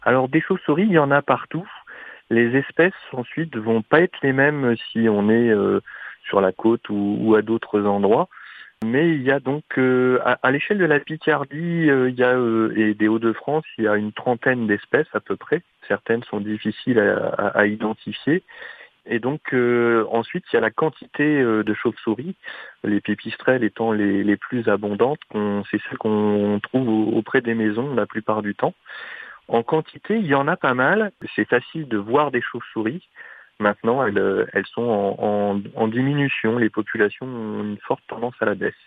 Alors des chauves-souris, il y en a partout. Les espèces ensuite vont pas être les mêmes si on est sur la côte ou à d'autres endroits. Mais il y a donc à l'échelle de la Picardie, il y a et des Hauts-de-France, il y a une trentaine d'espèces à peu près. Certaines sont difficiles à identifier. Et donc ensuite il y a la quantité de chauves-souris, les pipistrelles étant les plus abondantes. C'est celles qu'on trouve auprès des maisons la plupart du temps. En quantité, il y en a pas mal. C'est facile de voir des chauves-souris. Maintenant, elles sont en diminution. Les populations ont une forte tendance à la baisse.